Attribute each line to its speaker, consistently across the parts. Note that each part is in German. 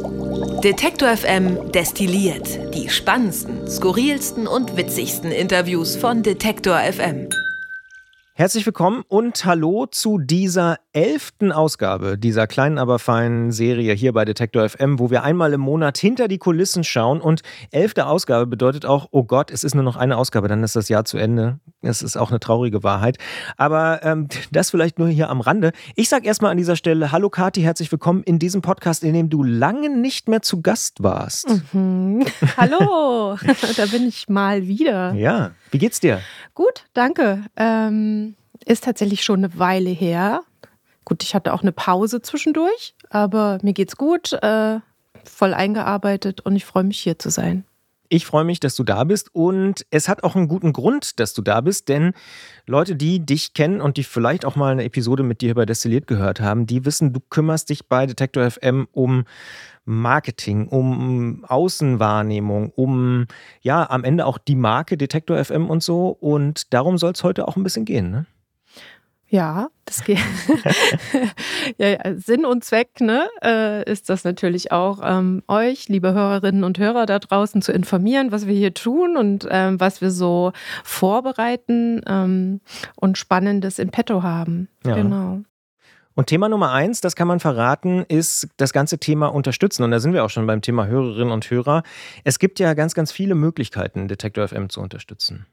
Speaker 1: Detektor FM destilliert die spannendsten, skurrilsten und witzigsten Interviews von Detektor FM.
Speaker 2: Herzlich willkommen und hallo zu dieser 11. Ausgabe dieser kleinen, aber feinen Serie hier bei Detektor FM, wo wir einmal im Monat hinter die Kulissen schauen. Und 11. Ausgabe bedeutet auch, oh Gott, es ist nur noch eine Ausgabe, dann ist das Jahr zu Ende. Das ist auch eine traurige Wahrheit. Aber das vielleicht nur hier am Rande. Ich sage erstmal an dieser Stelle, hallo Kathi, herzlich willkommen in diesem Podcast, in dem du lange nicht mehr zu Gast warst.
Speaker 3: Hallo, da bin ich mal wieder.
Speaker 2: Ja, wie geht's dir?
Speaker 3: Gut, danke. Ist tatsächlich schon eine Weile her. Gut, ich hatte auch eine Pause zwischendurch, aber mir geht's gut, voll eingearbeitet und ich freue mich, hier zu sein.
Speaker 2: Ich freue mich, dass du da bist und es hat auch einen guten Grund, dass du da bist, denn Leute, die dich kennen und die vielleicht auch mal eine Episode mit dir bei Destilliert gehört haben, die wissen, du kümmerst dich bei Detektor FM um Marketing, um Außenwahrnehmung, um ja am Ende auch die Marke Detektor FM und so, und darum soll es heute auch ein bisschen gehen, ne?
Speaker 3: Ja, das geht. Ja, Sinn und Zweck, ne, ist das natürlich auch, euch, liebe Hörerinnen und Hörer da draußen, zu informieren, was wir hier tun und was wir so vorbereiten und Spannendes in petto haben.
Speaker 2: Ja.
Speaker 3: Genau.
Speaker 2: Und Thema Nummer 1, das kann man verraten, ist das ganze Thema Unterstützen. Und da sind wir auch schon beim Thema Hörerinnen und Hörer. Es gibt ja ganz, ganz viele Möglichkeiten, Detektor FM zu unterstützen.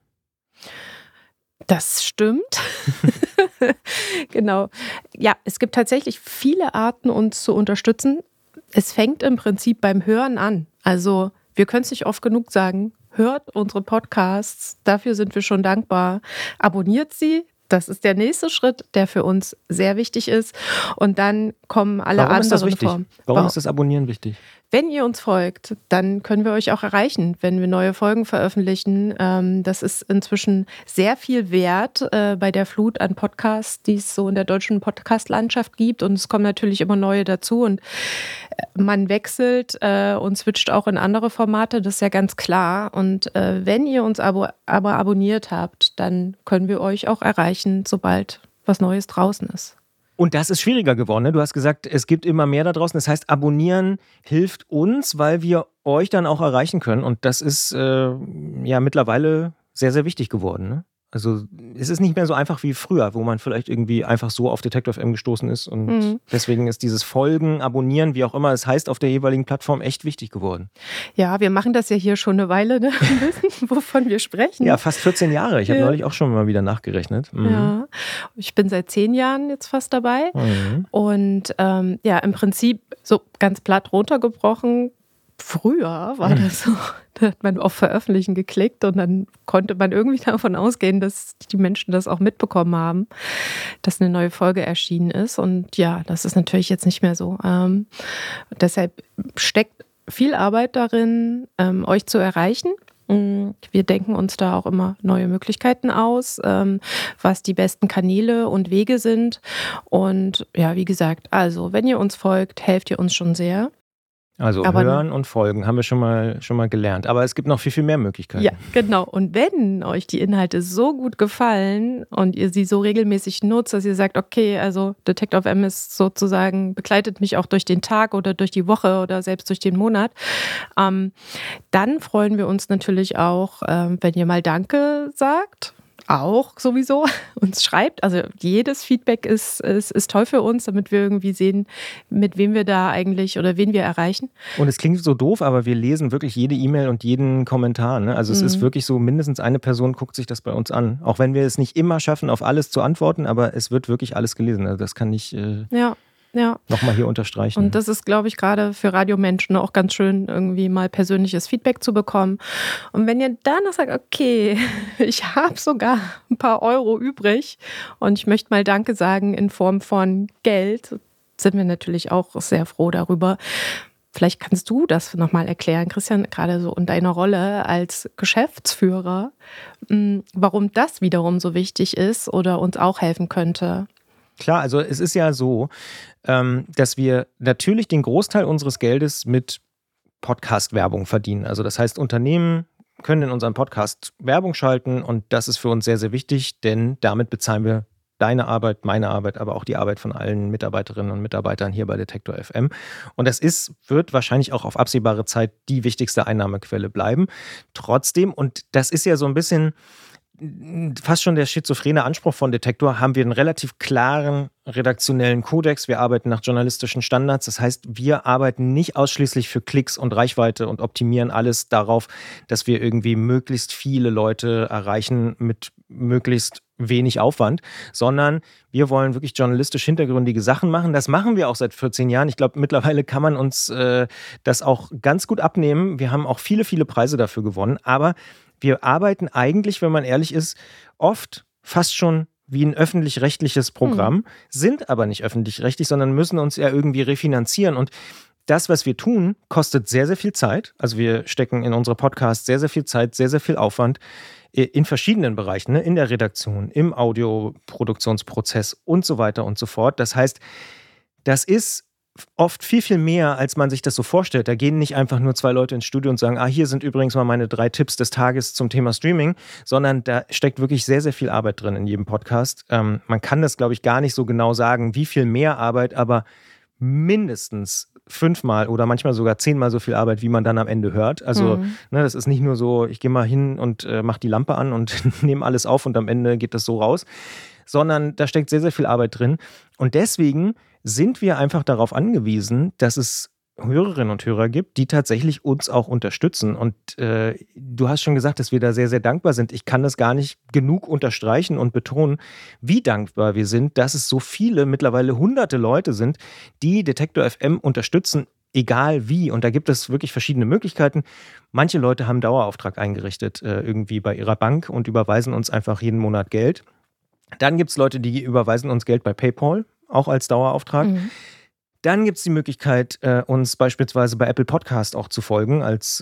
Speaker 3: Das stimmt. Genau. Ja, es gibt tatsächlich viele Arten, uns zu unterstützen. Es fängt im Prinzip beim Hören an. Also wir können es nicht oft genug sagen. Hört unsere Podcasts. Dafür sind wir schon dankbar. Abonniert sie. Das ist der nächste Schritt, der für uns sehr wichtig ist. Und dann kommen alle
Speaker 2: Warum
Speaker 3: anderen
Speaker 2: ist das wichtig?
Speaker 3: Formen.
Speaker 2: Warum ist das Abonnieren wichtig?
Speaker 3: Wenn ihr uns folgt, dann können wir euch auch erreichen, wenn wir neue Folgen veröffentlichen. Das ist inzwischen sehr viel wert bei der Flut an Podcasts, die es so in der deutschen Podcast-Landschaft gibt. Und es kommen natürlich immer neue dazu. Und man wechselt und switcht auch in andere Formate, das ist ja ganz klar. Und wenn ihr uns aber abonniert habt, dann können wir euch auch erreichen, sobald was Neues draußen ist.
Speaker 2: Und das ist schwieriger geworden, ne? Du hast gesagt, es gibt immer mehr da draußen. Das heißt, abonnieren hilft uns, weil wir euch dann auch erreichen können. Und das ist ja mittlerweile sehr, sehr wichtig geworden, ne? Also es ist nicht mehr so einfach wie früher, wo man vielleicht irgendwie einfach so auf Detektor FM gestoßen ist. Und deswegen ist dieses Folgen, Abonnieren, wie auch immer es heißt, auf der jeweiligen Plattform echt wichtig geworden.
Speaker 3: Ja, wir machen das ja hier schon eine Weile, ne? Wissen, wovon wir sprechen.
Speaker 2: Ja, fast 14 Jahre. Ich habe neulich auch schon mal wieder nachgerechnet.
Speaker 3: Ja, ich bin seit 10 Jahren jetzt fast dabei. Und ja, im Prinzip so ganz platt runtergebrochen, früher war das so, da hat man auf Veröffentlichen geklickt und dann konnte man irgendwie davon ausgehen, dass die Menschen das auch mitbekommen haben, dass eine neue Folge erschienen ist. Und ja, das ist natürlich jetzt nicht mehr so. Deshalb steckt viel Arbeit darin, euch zu erreichen. Wir denken uns da auch immer neue Möglichkeiten aus, was die besten Kanäle und Wege sind. Und ja, wie gesagt, also wenn ihr uns folgt, helft ihr uns schon sehr.
Speaker 2: Also
Speaker 3: Aber
Speaker 2: hören und folgen, haben wir schon mal gelernt. Aber es gibt noch viel, viel mehr Möglichkeiten.
Speaker 3: Ja, genau. Und wenn euch die Inhalte so gut gefallen und ihr sie so regelmäßig nutzt, dass ihr sagt, okay, also Detektor FM ist sozusagen, begleitet mich auch durch den Tag oder durch die Woche oder selbst durch den Monat, dann freuen wir uns natürlich auch, wenn ihr mal Danke sagt. Auch sowieso uns schreibt. Also jedes Feedback ist toll für uns, damit wir irgendwie sehen, mit wem wir da eigentlich oder wen wir erreichen.
Speaker 2: Und es klingt so doof, aber wir lesen wirklich jede E-Mail und jeden Kommentar, ne? Also es ist wirklich so, mindestens eine Person guckt sich das bei uns an. Auch wenn wir es nicht immer schaffen, auf alles zu antworten, aber es wird wirklich alles gelesen. Also das kann ich nochmal hier unterstreichen.
Speaker 3: Und das ist, glaube ich, gerade für Radiomenschen auch ganz schön, irgendwie mal persönliches Feedback zu bekommen. Und wenn ihr dann noch sagt, okay, ich habe sogar ein paar Euro übrig und ich möchte mal Danke sagen in Form von Geld, sind wir natürlich auch sehr froh darüber. Vielleicht kannst du das nochmal erklären, Christian, gerade so in deiner Rolle als Geschäftsführer, warum das wiederum so wichtig ist oder uns auch helfen könnte.
Speaker 2: Klar, also es ist ja so, dass wir natürlich den Großteil unseres Geldes mit Podcast-Werbung verdienen. Also das heißt, Unternehmen können in unserem Podcast Werbung schalten und das ist für uns sehr, sehr wichtig, denn damit bezahlen wir deine Arbeit, meine Arbeit, aber auch die Arbeit von allen Mitarbeiterinnen und Mitarbeitern hier bei Detektor FM. Und das wird wahrscheinlich auch auf absehbare Zeit die wichtigste Einnahmequelle bleiben. Trotzdem, und das ist ja so ein bisschen fast schon der schizophrene Anspruch von Detektor, haben wir einen relativ klaren redaktionellen Kodex. Wir arbeiten nach journalistischen Standards. Das heißt, wir arbeiten nicht ausschließlich für Klicks und Reichweite und optimieren alles darauf, dass wir irgendwie möglichst viele Leute erreichen mit möglichst wenig Aufwand, sondern wir wollen wirklich journalistisch hintergründige Sachen machen. Das machen wir auch seit 14 Jahren. Ich glaube, mittlerweile kann man uns das auch ganz gut abnehmen. Wir haben auch viele, viele Preise dafür gewonnen, aber wir arbeiten eigentlich, wenn man ehrlich ist, oft fast schon wie ein öffentlich-rechtliches Programm, sind aber nicht öffentlich-rechtlich, sondern müssen uns ja irgendwie refinanzieren. Und das, was wir tun, kostet sehr, sehr viel Zeit. Also wir stecken in unsere Podcasts sehr, sehr viel Zeit, sehr, sehr viel Aufwand in verschiedenen Bereichen, ne? In der Redaktion, im Audioproduktionsprozess und so weiter und so fort. Das heißt, das ist oft viel, viel mehr, als man sich das so vorstellt. Da gehen nicht einfach nur 2 Leute ins Studio und sagen, hier sind übrigens mal meine 3 Tipps des Tages zum Thema Streaming, sondern da steckt wirklich sehr, sehr viel Arbeit drin in jedem Podcast. Man kann das, glaube ich, gar nicht so genau sagen, wie viel mehr Arbeit, aber mindestens 5-mal oder manchmal sogar 10-mal so viel Arbeit, wie man dann am Ende hört. Also das ist nicht nur so, ich gehe mal hin und mache die Lampe an und nehme alles auf und am Ende geht das so raus, sondern da steckt sehr, sehr viel Arbeit drin. Und deswegen sind wir einfach darauf angewiesen, dass es Hörerinnen und Hörer gibt, die tatsächlich uns auch unterstützen. Und du hast schon gesagt, dass wir da sehr, sehr dankbar sind. Ich kann das gar nicht genug unterstreichen und betonen, wie dankbar wir sind, dass es so viele, mittlerweile hunderte Leute sind, die Detektor FM unterstützen, egal wie. Und da gibt es wirklich verschiedene Möglichkeiten. Manche Leute haben Dauerauftrag eingerichtet, irgendwie bei ihrer Bank und überweisen uns einfach jeden Monat Geld. Dann gibt es Leute, die überweisen uns Geld bei PayPal, auch als Dauerauftrag. Dann gibt es die Möglichkeit, uns beispielsweise bei Apple Podcast auch zu folgen, als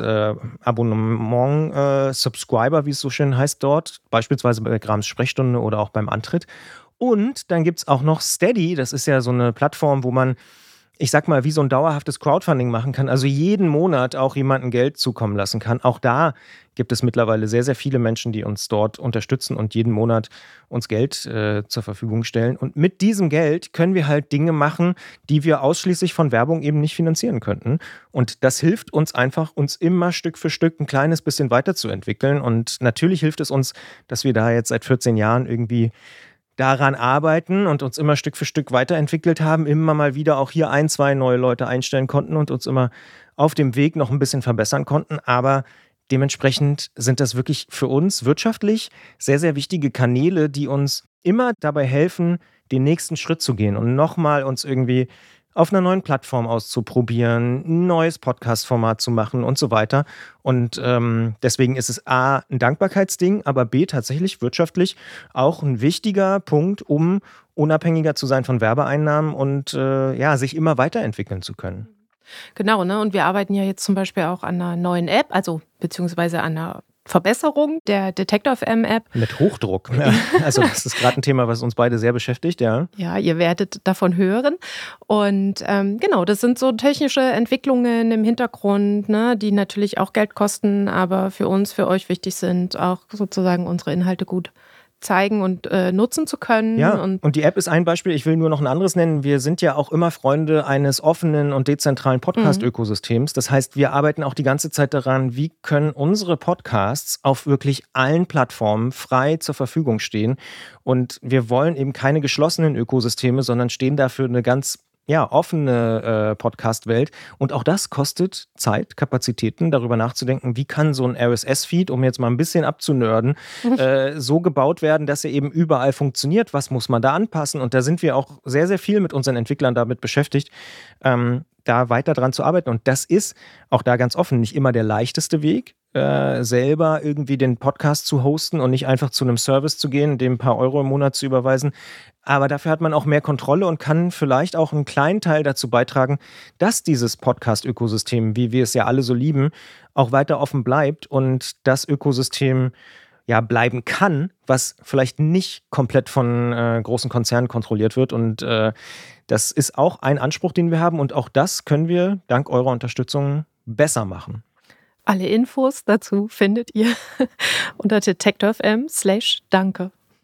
Speaker 2: Abonnement-Subscriber, wie es so schön heißt dort, beispielsweise bei Grams Sprechstunde oder auch beim Antritt. Und dann gibt es auch noch Steady, das ist ja so eine Plattform, wo man, ich sag mal, wie so ein dauerhaftes Crowdfunding machen kann, also jeden Monat auch jemandem Geld zukommen lassen kann. Auch da gibt es mittlerweile sehr, sehr viele Menschen, die uns dort unterstützen und jeden Monat uns Geld zur Verfügung stellen. Und mit diesem Geld können wir halt Dinge machen, die wir ausschließlich von Werbung eben nicht finanzieren könnten. Und das hilft uns einfach, uns immer Stück für Stück ein kleines bisschen weiterzuentwickeln. Und natürlich hilft es uns, dass wir da jetzt seit 14 Jahren irgendwie daran arbeiten und uns immer Stück für Stück weiterentwickelt haben, immer mal wieder auch hier 1, 2 neue Leute einstellen konnten und uns immer auf dem Weg noch ein bisschen verbessern konnten. Aber dementsprechend sind das wirklich für uns wirtschaftlich sehr, sehr wichtige Kanäle, die uns immer dabei helfen, den nächsten Schritt zu gehen und nochmal uns irgendwie auf einer neuen Plattform auszuprobieren, ein neues Podcast-Format zu machen und so weiter. Und deswegen ist es A, ein Dankbarkeitsding, aber B, tatsächlich wirtschaftlich auch ein wichtiger Punkt, um unabhängiger zu sein von Werbeeinnahmen und sich immer weiterentwickeln zu können.
Speaker 3: Genau, ne? Und wir arbeiten ja jetzt zum Beispiel auch an einer neuen App, also beziehungsweise an einer Verbesserung der Detektor FM App.
Speaker 2: Mit Hochdruck. Ja. Also das ist gerade ein Thema, was uns beide sehr beschäftigt, ja.
Speaker 3: Ja, ihr werdet davon hören. Und genau, das sind so technische Entwicklungen im Hintergrund, ne, die natürlich auch Geld kosten, aber für uns, für euch wichtig sind, auch sozusagen unsere Inhalte gut zeigen und nutzen zu können.
Speaker 2: Ja, und die App ist ein Beispiel. Ich will nur noch ein anderes nennen. Wir sind ja auch immer Freunde eines offenen und dezentralen Podcast-Ökosystems. Das heißt, wir arbeiten auch die ganze Zeit daran, wie können unsere Podcasts auf wirklich allen Plattformen frei zur Verfügung stehen. Und wir wollen eben keine geschlossenen Ökosysteme, sondern stehen dafür eine ganz offene Podcast-Welt. Und auch das kostet Zeit, Kapazitäten, darüber nachzudenken, wie kann so ein RSS-Feed, um jetzt mal ein bisschen abzunörden, so gebaut werden, dass er eben überall funktioniert. Was muss man da anpassen? Und da sind wir auch sehr, sehr viel mit unseren Entwicklern damit beschäftigt, da weiter dran zu arbeiten. Und das ist auch da ganz offen nicht immer der leichteste Weg, selber irgendwie den Podcast zu hosten und nicht einfach zu einem Service zu gehen, dem ein paar Euro im Monat zu überweisen. Aber dafür hat man auch mehr Kontrolle und kann vielleicht auch einen kleinen Teil dazu beitragen, dass dieses Podcast-Ökosystem, wie wir es ja alle so lieben, auch weiter offen bleibt und das Ökosystem bleiben kann, was vielleicht nicht komplett von großen Konzernen kontrolliert wird. Und das ist auch ein Anspruch, den wir haben. Und auch das können wir dank eurer Unterstützung besser machen.
Speaker 3: Alle Infos dazu findet ihr unter detektor.fm/danke.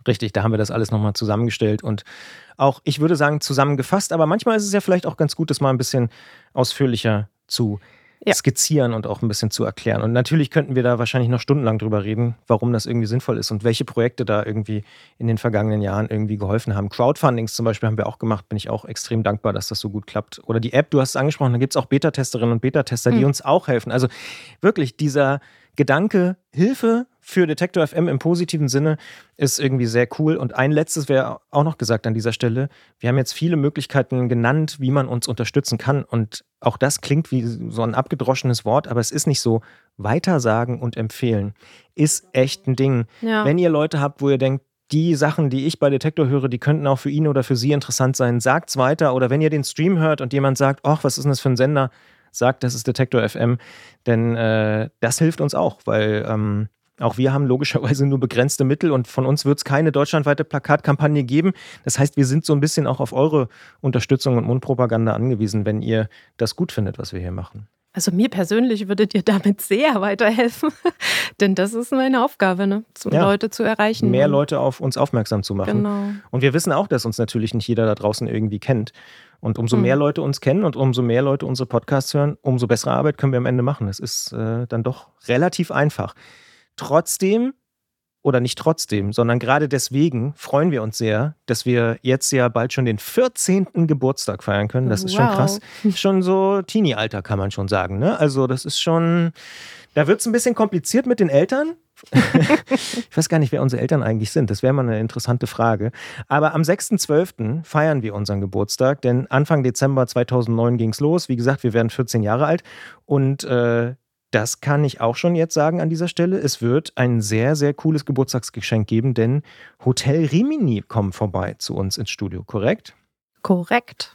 Speaker 2: Richtig, da haben wir das alles nochmal zusammengestellt und auch, ich würde sagen, zusammengefasst. Aber manchmal ist es ja vielleicht auch ganz gut, das mal ein bisschen ausführlicher zu skizzieren und auch ein bisschen zu erklären. Und natürlich könnten wir da wahrscheinlich noch stundenlang drüber reden, warum das irgendwie sinnvoll ist und welche Projekte da irgendwie in den vergangenen Jahren irgendwie geholfen haben. Crowdfundings zum Beispiel haben wir auch gemacht, bin ich auch extrem dankbar, dass das so gut klappt. Oder die App, du hast es angesprochen, da gibt es auch Beta-Testerinnen und Beta-Tester, die uns auch helfen. Also wirklich dieser Gedanke, Hilfe für Detektor FM im positiven Sinne ist irgendwie sehr cool. Und ein letztes wäre auch noch gesagt an dieser Stelle. Wir haben jetzt viele Möglichkeiten genannt, wie man uns unterstützen kann. Und auch das klingt wie so ein abgedroschenes Wort, aber es ist nicht so. Weitersagen und empfehlen ist echt ein Ding. Ja. Wenn ihr Leute habt, wo ihr denkt, die Sachen, die ich bei Detektor höre, die könnten auch für ihn oder für sie interessant sein, sagt's weiter. Oder wenn ihr den Stream hört und jemand sagt, ach, was ist denn das für ein Sender? Sagt, das ist Detektor FM, denn das hilft uns auch, weil auch wir haben logischerweise nur begrenzte Mittel und von uns wird es keine deutschlandweite Plakatkampagne geben. Das heißt, wir sind so ein bisschen auch auf eure Unterstützung und Mundpropaganda angewiesen, wenn ihr das gut findet, was wir hier machen.
Speaker 3: Also mir persönlich würdet ihr damit sehr weiterhelfen, denn das ist meine Aufgabe, ne? Leute zu erreichen.
Speaker 2: Mehr Leute auf uns aufmerksam zu machen.
Speaker 3: Genau.
Speaker 2: Und wir wissen auch, dass uns natürlich nicht jeder da draußen irgendwie kennt. Und umso mehr Leute uns kennen und umso mehr Leute unsere Podcasts hören, umso bessere Arbeit können wir am Ende machen. Es ist dann doch relativ einfach. Trotzdem, oder nicht trotzdem, sondern gerade deswegen freuen wir uns sehr, dass wir jetzt ja bald schon den 14. Geburtstag feiern können. Das ist schon krass. Schon so Teenie-Alter, kann man schon sagen. Ne? Also das ist schon, da wird es ein bisschen kompliziert mit den Eltern. Ich weiß gar nicht, wer unsere Eltern eigentlich sind. Das wäre mal eine interessante Frage. Aber am 6.12. feiern wir unseren Geburtstag, denn Anfang Dezember 2009 ging es los. Wie gesagt, wir werden 14 Jahre alt und das kann ich auch schon jetzt sagen an dieser Stelle. Es wird ein sehr, sehr cooles Geburtstagsgeschenk geben, denn Hotel Rimini kommt vorbei zu uns ins Studio, korrekt?
Speaker 3: Korrekt.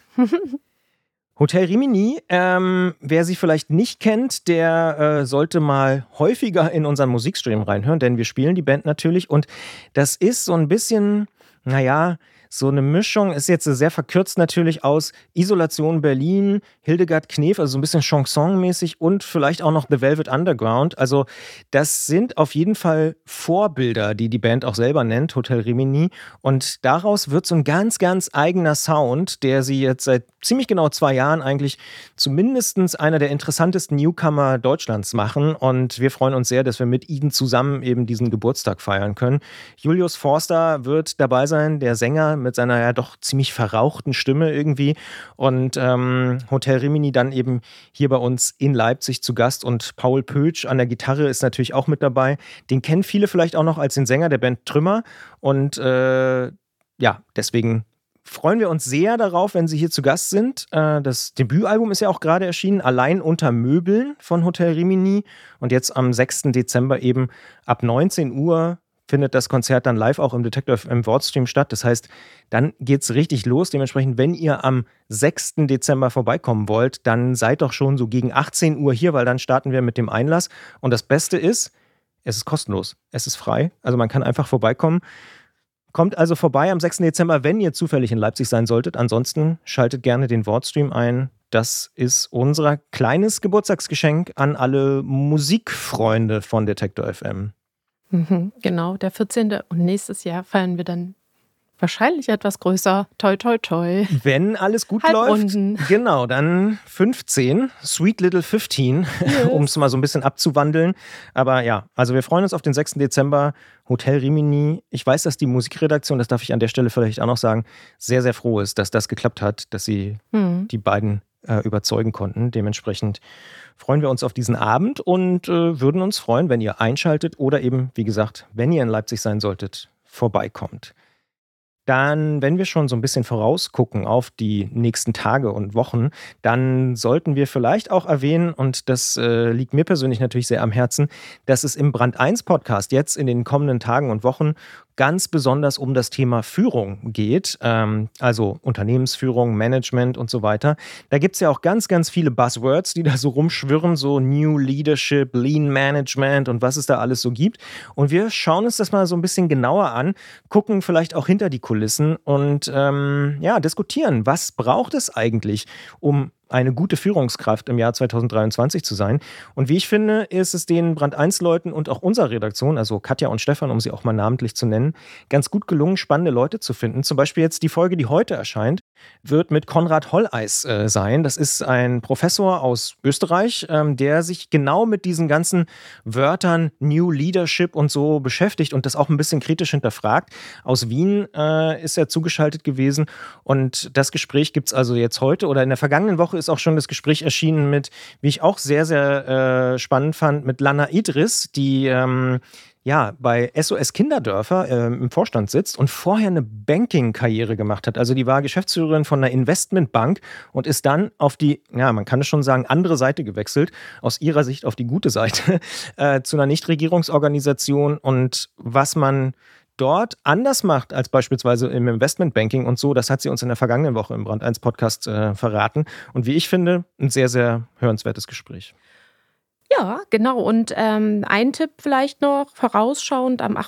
Speaker 2: Hotel Rimini, wer sie vielleicht nicht kennt, der sollte mal häufiger in unseren Musikstream reinhören, denn wir spielen die Band natürlich und das ist so ein bisschen, so eine Mischung, ist jetzt sehr verkürzt natürlich aus Isolation Berlin, Hildegard Knef, also so ein bisschen Chanson-mäßig und vielleicht auch noch The Velvet Underground. Also das sind auf jeden Fall Vorbilder, die die Band auch selber nennt, Hotel Rimini. Und daraus wird so ein ganz, ganz eigener Sound, der sie jetzt seit ziemlich genau 2 Jahren eigentlich zumindest einer der interessantesten Newcomer Deutschlands machen. Und wir freuen uns sehr, dass wir mit ihnen zusammen eben diesen Geburtstag feiern können. Julius Forster wird dabei sein, der Sänger mit seiner ja doch ziemlich verrauchten Stimme irgendwie. Und Hotel Rimini dann eben hier bei uns in Leipzig zu Gast. Und Paul Pötsch an der Gitarre ist natürlich auch mit dabei. Den kennen viele vielleicht auch noch als den Sänger der Band Trümmer. Und deswegen freuen wir uns sehr darauf, wenn Sie hier zu Gast sind. Das Debütalbum ist ja auch gerade erschienen, Allein unter Möbeln von Hotel Rimini. Und jetzt am 6. Dezember eben ab 19 Uhr findet das Konzert dann live auch im Detektor FM Wortstream statt. Das heißt, dann geht's richtig los. Dementsprechend, wenn ihr am 6. Dezember vorbeikommen wollt, dann seid doch schon so gegen 18 Uhr hier, weil dann starten wir mit dem Einlass. Und das Beste ist, es ist kostenlos. Es ist frei. Also man kann einfach vorbeikommen. Kommt also vorbei am 6. Dezember, wenn ihr zufällig in Leipzig sein solltet. Ansonsten schaltet gerne den Wortstream ein. Das ist unser kleines Geburtstagsgeschenk an alle Musikfreunde von Detektor FM.
Speaker 3: Genau, der 14. Und nächstes Jahr feiern wir dann wahrscheinlich etwas größer. Toi, toi, toi.
Speaker 2: Wenn alles gut läuft. Genau, dann 15. Sweet Little 15, yes. Um es mal so ein bisschen abzuwandeln. Aber ja, also wir freuen uns auf den 6. Dezember. Hotel Rimini. Ich weiß, dass die Musikredaktion, das darf ich an der Stelle vielleicht auch noch sagen, sehr, sehr froh ist, dass das geklappt hat, dass sie die beiden überzeugen konnten. Dementsprechend freuen wir uns auf diesen Abend und würden uns freuen, wenn ihr einschaltet oder eben, wie gesagt, wenn ihr in Leipzig sein solltet, vorbeikommt. Dann, wenn wir schon so ein bisschen vorausgucken auf die nächsten Tage und Wochen, dann sollten wir vielleicht auch erwähnen, und das liegt mir persönlich natürlich sehr am Herzen, dass es im Brand 1 Podcast jetzt in den kommenden Tagen und Wochen ganz besonders um das Thema Führung geht, also Unternehmensführung, Management und so weiter. Da gibt es ja auch ganz, ganz viele Buzzwords, die da so rumschwirren, so New Leadership, Lean Management und was es da alles so gibt. Und wir schauen uns das mal so ein bisschen genauer an, gucken vielleicht auch hinter die Kulissen und diskutieren, was braucht es eigentlich, um eine gute Führungskraft im Jahr 2023 zu sein. Und wie ich finde, ist es den Brand 1 Leuten und auch unserer Redaktion, also Katja und Stefan, um sie auch mal namentlich zu nennen, ganz gut gelungen, spannende Leute zu finden. Zum Beispiel jetzt die Folge, die heute erscheint, wird mit Konrad Holleis sein. Das ist ein Professor aus Österreich, der sich genau mit diesen ganzen Wörtern New Leadership und so beschäftigt und das auch ein bisschen kritisch hinterfragt. Aus Wien ist er zugeschaltet gewesen und das Gespräch gibt es also jetzt heute oder in der vergangenen Woche ist auch schon das Gespräch erschienen mit, wie ich auch sehr, sehr spannend fand, mit Lana Idris, die bei SOS Kinderdörfer im Vorstand sitzt und vorher eine Banking-Karriere gemacht hat. Also die war Geschäftsführerin von einer Investmentbank und ist dann auf die, man kann es schon sagen, andere Seite gewechselt, aus ihrer Sicht auf die gute Seite, zu einer Nichtregierungsorganisation und was man dort anders macht als beispielsweise im Investmentbanking und so, das hat sie uns in der vergangenen Woche im Brand 1 Podcast verraten. Und wie ich finde, ein sehr, sehr hörenswertes Gespräch.
Speaker 3: Ja, genau. Und ein Tipp vielleicht noch, vorausschauend am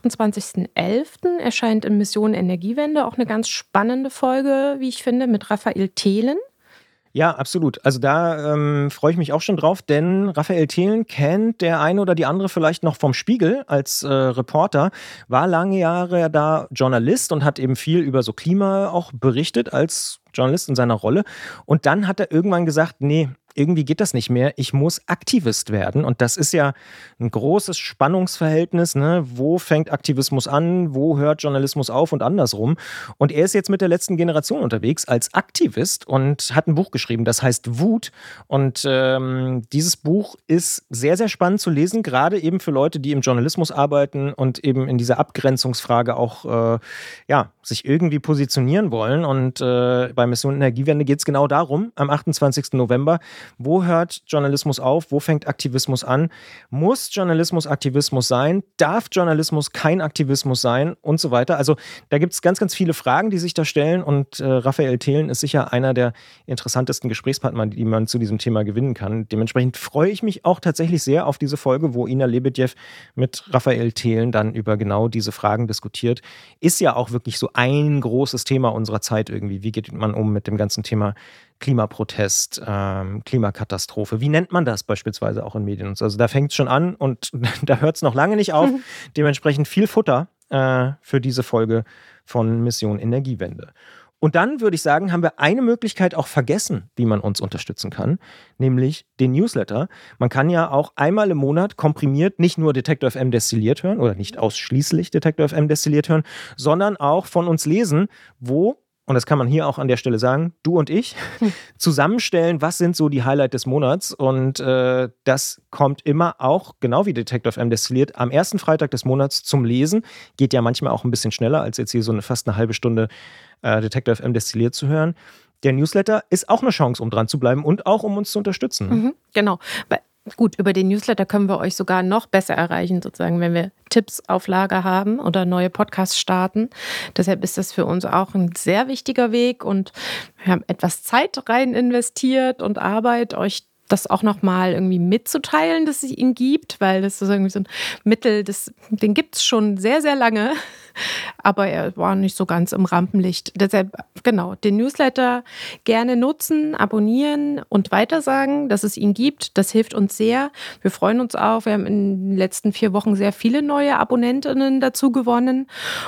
Speaker 3: 28.11. erscheint in Mission Energiewende auch eine ganz spannende Folge, wie ich finde, mit Raphael Thelen.
Speaker 2: Ja, absolut. Also da freue ich mich auch schon drauf, denn Raphael Thelen kennt der eine oder die andere vielleicht noch vom Spiegel als Reporter, war lange Jahre da Journalist und hat eben viel über so Klima auch berichtet als Journalist in seiner Rolle. Und dann hat er irgendwann gesagt, nee, irgendwie geht das nicht mehr, ich muss Aktivist werden. Und das ist ja ein großes Spannungsverhältnis, ne? Wo fängt Aktivismus an, wo hört Journalismus auf und andersrum. Und er ist jetzt mit der letzten Generation unterwegs als Aktivist und hat ein Buch geschrieben, das heißt Wut. Und dieses Buch ist sehr, sehr spannend zu lesen, gerade eben für Leute, die im Journalismus arbeiten und eben in dieser Abgrenzungsfrage auch sich irgendwie positionieren wollen. Und bei Mission Energiewende geht es genau darum, am 28. November, wo hört Journalismus auf? Wo fängt Aktivismus an? Muss Journalismus Aktivismus sein? Darf Journalismus kein Aktivismus sein? Und so weiter. Also da gibt es ganz, ganz viele Fragen, die sich da stellen. Und Raphael Thelen ist sicher einer der interessantesten Gesprächspartner, die man zu diesem Thema gewinnen kann. Dementsprechend freue ich mich auch tatsächlich sehr auf diese Folge, wo Ina Lebedjew mit Raphael Thelen dann über genau diese Fragen diskutiert. Ist ja auch wirklich so ein großes Thema unserer Zeit irgendwie. Wie geht man um mit dem ganzen Thema Klimaprotest, Klimakatastrophe. Wie nennt man das beispielsweise auch in Medien? Also da fängt es schon an und da hört es noch lange nicht auf. Dementsprechend viel Futter für diese Folge von Mission Energiewende. Und dann würde ich sagen, haben wir eine Möglichkeit auch vergessen, wie man uns unterstützen kann, nämlich den Newsletter. Man kann ja auch einmal im Monat komprimiert nicht nur Detektor FM destilliert hören oder nicht ausschließlich Detektor FM destilliert hören, sondern auch von uns lesen, wo, und das kann man hier auch an der Stelle sagen, du und ich zusammenstellen, was sind so die Highlights des Monats. Und das kommt immer auch, genau wie Detektor FM destilliert, am ersten Freitag des Monats zum Lesen. Geht ja manchmal auch ein bisschen schneller, als jetzt hier so fast eine halbe Stunde Detektor FM destilliert zu hören. Der Newsletter ist auch eine Chance, um dran zu bleiben und auch um uns zu unterstützen.
Speaker 3: Mhm, genau. Gut, über den Newsletter können wir euch sogar noch besser erreichen, sozusagen, wenn wir Tipps auf Lager haben oder neue Podcasts starten. Deshalb ist das für uns auch ein sehr wichtiger Weg und wir haben etwas Zeit rein investiert und Arbeit, euch das auch nochmal irgendwie mitzuteilen, dass es ihn gibt, weil das ist irgendwie so ein Mittel, den gibt es schon sehr, sehr lange, aber er war nicht so ganz im Rampenlicht. Deshalb, genau, den Newsletter gerne nutzen, abonnieren und weitersagen, dass es ihn gibt. Das hilft uns sehr. Wir freuen uns auch. Wir haben in den letzten 4 Wochen sehr viele neue Abonnentinnen dazu gewonnen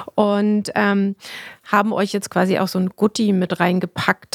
Speaker 3: und haben euch jetzt quasi auch so ein Goodie mit reingepackt,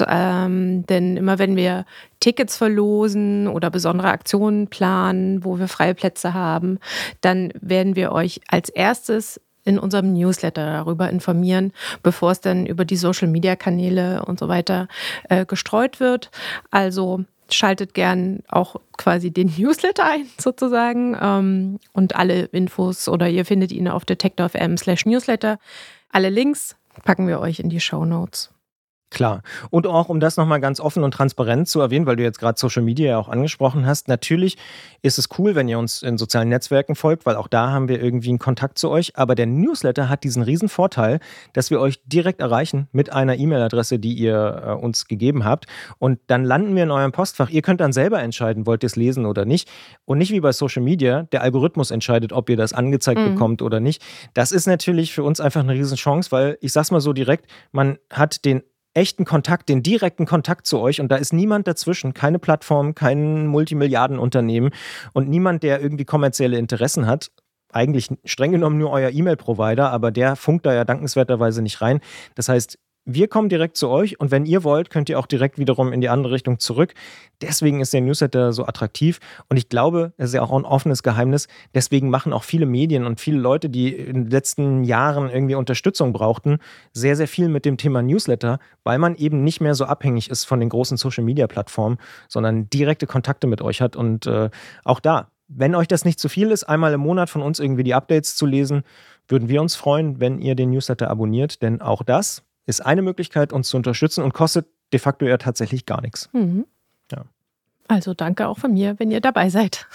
Speaker 3: denn immer wenn wir Tickets verlosen oder besondere Aktionen planen, wo wir freie Plätze haben, dann werden wir euch als erstes in unserem Newsletter darüber informieren, bevor es dann über die Social-Media-Kanäle und so weiter gestreut wird. Also schaltet gern auch quasi den Newsletter ein sozusagen und alle Infos oder ihr findet ihn auf Detektor FM/Newsletter. Alle Links packen wir euch in die Shownotes.
Speaker 2: Klar. Und auch, um das nochmal ganz offen und transparent zu erwähnen, weil du jetzt gerade Social Media ja auch angesprochen hast, natürlich ist es cool, wenn ihr uns in sozialen Netzwerken folgt, weil auch da haben wir irgendwie einen Kontakt zu euch. Aber der Newsletter hat diesen riesen Vorteil, dass wir euch direkt erreichen mit einer E-Mail-Adresse, die ihr uns gegeben habt. Und dann landen wir in eurem Postfach. Ihr könnt dann selber entscheiden, wollt ihr es lesen oder nicht. Und nicht wie bei Social Media, der Algorithmus entscheidet, ob ihr das angezeigt bekommt oder nicht. Das ist natürlich für uns einfach eine riesen Chance, weil ich sag's mal so direkt, man hat den echten Kontakt, den direkten Kontakt zu euch und da ist niemand dazwischen, keine Plattform, kein Multimilliardenunternehmen und niemand, der irgendwie kommerzielle Interessen hat. Eigentlich streng genommen nur euer E-Mail-Provider, aber der funkt da ja dankenswerterweise nicht rein. Das heißt, wir kommen direkt zu euch und wenn ihr wollt, könnt ihr auch direkt wiederum in die andere Richtung zurück. Deswegen ist der Newsletter so attraktiv und ich glaube, es ist ja auch ein offenes Geheimnis, deswegen machen auch viele Medien und viele Leute, die in den letzten Jahren irgendwie Unterstützung brauchten, sehr, sehr viel mit dem Thema Newsletter, weil man eben nicht mehr so abhängig ist von den großen Social-Media-Plattformen, sondern direkte Kontakte mit euch hat und auch da, wenn euch das nicht zu viel ist, einmal im Monat von uns irgendwie die Updates zu lesen, würden wir uns freuen, wenn ihr den Newsletter abonniert, denn auch das ist eine Möglichkeit, uns zu unterstützen und kostet de facto ja tatsächlich gar nichts. Ja.
Speaker 3: Also danke auch von mir, wenn ihr dabei seid.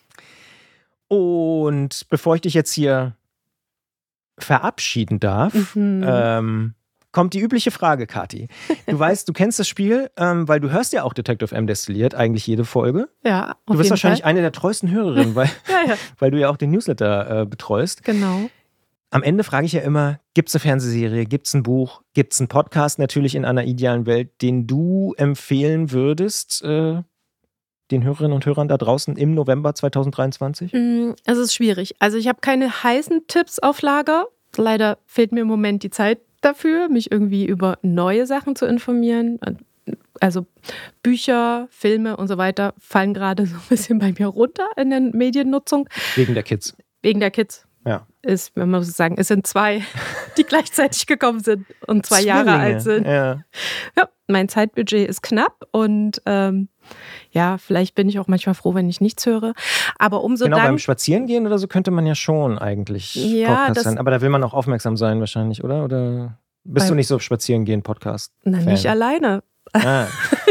Speaker 2: Und bevor ich dich jetzt hier verabschieden darf, kommt die übliche Frage, Kathi. Du weißt, du kennst das Spiel, weil du hörst ja auch Detective M destilliert, eigentlich jede Folge.
Speaker 3: Ja,
Speaker 2: Du bist wahrscheinlich eine der treuesten Hörerinnen, weil, weil du ja auch den Newsletter betreust.
Speaker 3: Genau.
Speaker 2: Am Ende frage ich ja immer, gibt es eine Fernsehserie, gibt es ein Buch, gibt es einen Podcast natürlich in einer idealen Welt, den du empfehlen würdest, den Hörerinnen und Hörern da draußen im November 2023?
Speaker 3: Es ist schwierig. Also ich habe keine heißen Tipps auf Lager. Leider fehlt mir im Moment die Zeit dafür, mich irgendwie über neue Sachen zu informieren. Also Bücher, Filme und so weiter fallen gerade so ein bisschen bei mir runter in der Mediennutzung.
Speaker 2: Wegen der Kids.
Speaker 3: Wegen der Kids.
Speaker 2: Ja.
Speaker 3: Ist, wenn man so sagen, es sind 2, die gleichzeitig gekommen sind und 2 Jahre alt sind.
Speaker 2: Ja.
Speaker 3: Ja, mein Zeitbudget ist knapp und ja, vielleicht bin ich auch manchmal froh, wenn ich nichts höre. Aber umso
Speaker 2: genau,
Speaker 3: dann...
Speaker 2: beim Spazierengehen oder so könnte man ja schon eigentlich Podcast sein. Aber da will man auch aufmerksam sein wahrscheinlich, oder? Oder bist du nicht so Spazierengehen-Podcast?
Speaker 3: Na, nicht alleine.
Speaker 2: Ah.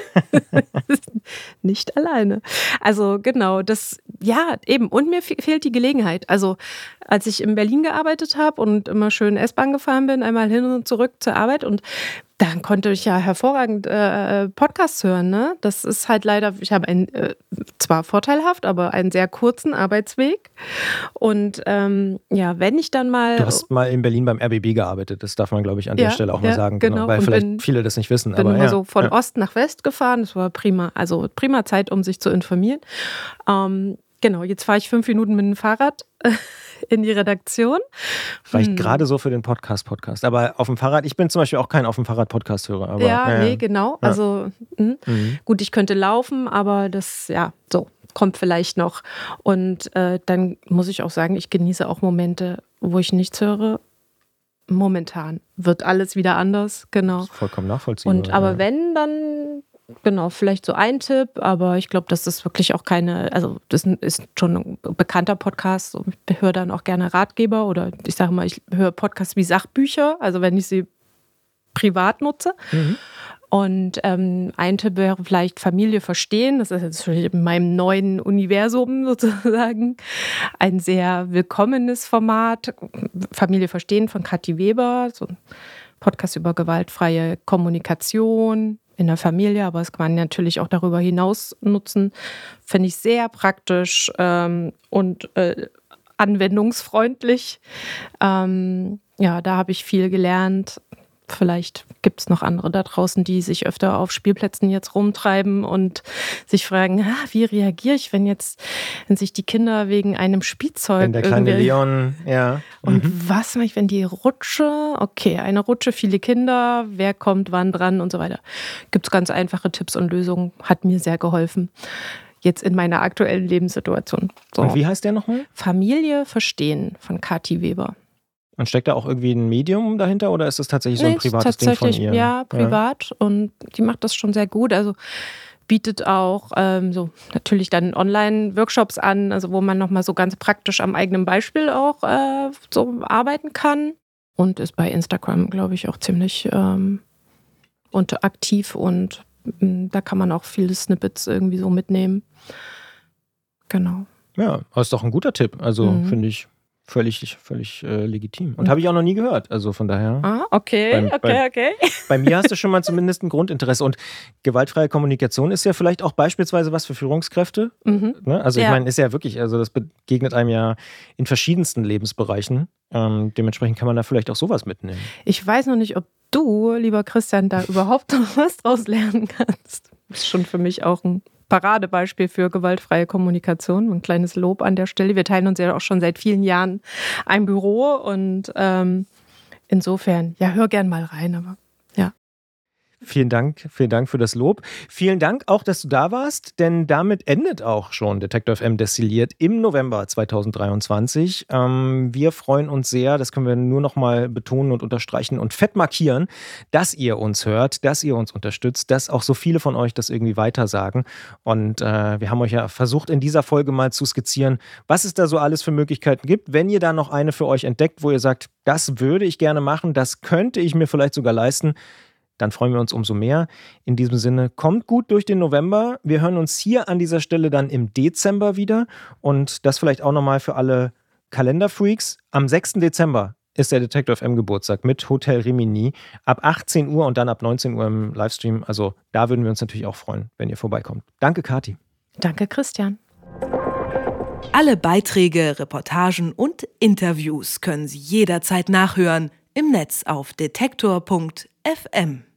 Speaker 3: Nicht alleine. Also genau, das, ja, eben. Und mir fehlt die Gelegenheit. Also als ich in Berlin gearbeitet habe und immer schön S-Bahn gefahren bin, einmal hin und zurück zur Arbeit und dann konnte ich ja hervorragend Podcasts hören. Ne? Das ist halt leider, ich habe einen, zwar vorteilhaft, aber einen sehr kurzen Arbeitsweg. Und ja, wenn ich dann mal...
Speaker 2: Du hast mal in Berlin beim RBB gearbeitet, das darf man, glaube ich, an der Stelle auch mal sagen.
Speaker 3: Genau.
Speaker 2: Weil vielleicht viele das nicht wissen.
Speaker 3: Bin
Speaker 2: aber
Speaker 3: immer so von Ost nach West gefahren, das war prima. Also prima Zeit, um sich zu informieren. Genau, jetzt fahre ich 5 Minuten mit dem Fahrrad in die Redaktion.
Speaker 2: Reicht gerade so für den Podcast. Aber auf dem Fahrrad, ich bin zum Beispiel auch kein auf dem Fahrrad-Podcast-Hörer.
Speaker 3: Nee, genau. Ja. Also gut, ich könnte laufen, aber das, ja, so, kommt vielleicht noch. Und dann muss ich auch sagen, ich genieße auch Momente, wo ich nichts höre. Momentan wird alles wieder anders, genau.
Speaker 2: Das ist vollkommen nachvollziehbar.
Speaker 3: Und aber wenn, dann... Genau, vielleicht so ein Tipp, aber ich glaube, das ist wirklich auch keine, also das ist schon ein bekannter Podcast. Ich höre dann auch gerne Ratgeber oder ich sage mal, ich höre Podcasts wie Sachbücher, also wenn ich sie privat nutze. Und ein Tipp wäre vielleicht Familie verstehen, das ist jetzt in meinem neuen Universum sozusagen ein sehr willkommenes Format. Familie verstehen von Kathi Weber, so ein Podcast über gewaltfreie Kommunikation in der Familie, aber es kann man natürlich auch darüber hinaus nutzen. Finde ich sehr praktisch und anwendungsfreundlich. Ja, da habe ich viel gelernt. Vielleicht gibt es noch andere da draußen, die sich öfter auf Spielplätzen jetzt rumtreiben und sich fragen, wie reagiere ich, wenn sich die Kinder wegen einem Spielzeug...
Speaker 2: Wenn der kleine Leon, ja.
Speaker 3: Und was mache ich, wenn die Rutsche... Okay, eine Rutsche, viele Kinder, wer kommt wann dran und so weiter. Gibt es ganz einfache Tipps und Lösungen, hat mir sehr geholfen. Jetzt in meiner aktuellen Lebenssituation. So.
Speaker 2: Und wie heißt der nochmal?
Speaker 3: Familie verstehen von Kathi Weber.
Speaker 2: Und steckt da auch irgendwie ein Medium dahinter oder ist das tatsächlich so ein privates Ding von ihr?
Speaker 3: Ja, privat. Ja. Und die macht das schon sehr gut. Also bietet auch so natürlich dann Online-Workshops an, also wo man nochmal so ganz praktisch am eigenen Beispiel auch so arbeiten kann. Und ist bei Instagram, glaube ich, auch ziemlich aktiv und da kann man auch viele Snippets irgendwie so mitnehmen. Genau.
Speaker 2: Ja, aber ist doch ein guter Tipp. Also finde ich Völlig legitim. Und habe ich auch noch nie gehört. Also von daher.
Speaker 3: Ah, okay.
Speaker 2: Bei mir hast du schon mal zumindest ein Grundinteresse. Und gewaltfreie Kommunikation ist ja vielleicht auch beispielsweise was für Führungskräfte. Ne? Also ich meine, ist ja wirklich, also das begegnet einem ja in verschiedensten Lebensbereichen. Dementsprechend kann man da vielleicht auch sowas mitnehmen.
Speaker 3: Ich weiß noch nicht, ob du, lieber Christian, da überhaupt noch was draus lernen kannst. Das ist schon für mich auch ein Paradebeispiel für gewaltfreie Kommunikation. Ein kleines Lob an der Stelle. Wir teilen uns ja auch schon seit vielen Jahren ein Büro und insofern, ja, hör gern mal rein, aber ja.
Speaker 2: Vielen Dank für das Lob. Vielen Dank auch, dass du da warst, denn damit endet auch schon Detektor FM Destilliert im November 2023. Wir freuen uns sehr, das können wir nur noch mal betonen und unterstreichen und fett markieren, dass ihr uns hört, dass ihr uns unterstützt, dass auch so viele von euch das irgendwie weitersagen. Und wir haben euch ja versucht, in dieser Folge mal zu skizzieren, was es da so alles für Möglichkeiten gibt. Wenn ihr da noch eine für euch entdeckt, wo ihr sagt, das würde ich gerne machen, das könnte ich mir vielleicht sogar leisten, dann freuen wir uns umso mehr. In diesem Sinne, kommt gut durch den November. Wir hören uns hier an dieser Stelle dann im Dezember wieder. Und das vielleicht auch nochmal für alle Kalenderfreaks. Am 6. Dezember ist der Detektor FM Geburtstag mit Hotel Rimini ab 18 Uhr und dann ab 19 Uhr im Livestream. Also da würden wir uns natürlich auch freuen, wenn ihr vorbeikommt. Danke, Kathi.
Speaker 3: Danke, Christian.
Speaker 1: Alle Beiträge, Reportagen und Interviews können Sie jederzeit nachhören im Netz auf detektor.fm.